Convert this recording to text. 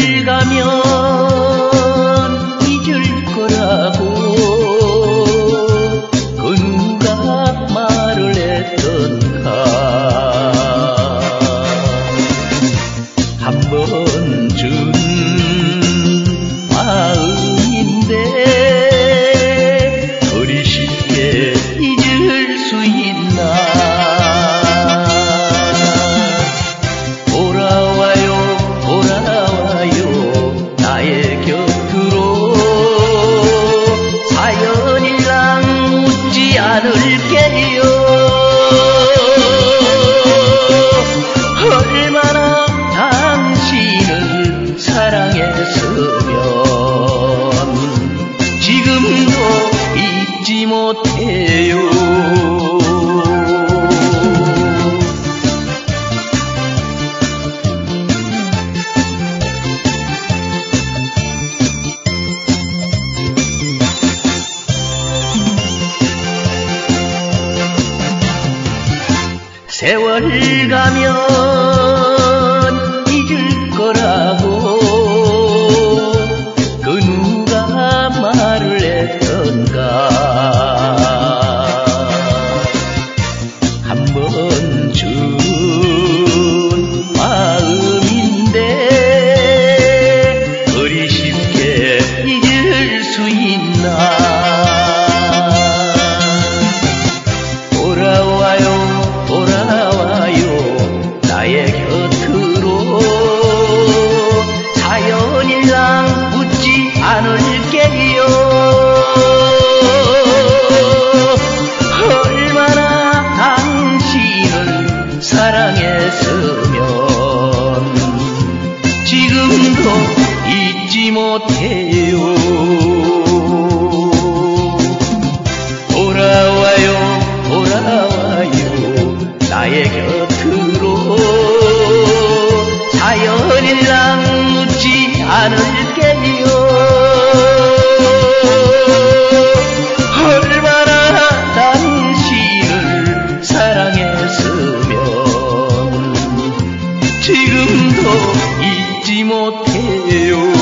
가면 잊을 거라고 그 누가 말을 했던가. 한 번 준 마음인데 그리 쉽게 잊을 수 있나. 돌아와요 돌아와요 나의 곁으로. 사연일랑 묻지 않을게요. 얼마나 당신을 사랑했으면 지금도 잊지 못해요. 세월 가면 잊을 거라고 그 누가 말을 했던가. 한 번 준 마음인데 그리 쉽게 잊을 수 있나. 돌아와요 돌아와요 나의 곁으로. 사연일랑 묻지 않을게요. 얼마나 당신을 사랑했으면 지금도 잊지 못해요. 돌아와요 돌아와요 나의 곁으로. 사연일랑 묻지 않을게요. 얼마나 당신을 사랑했으면 지금도 잊지 못해요.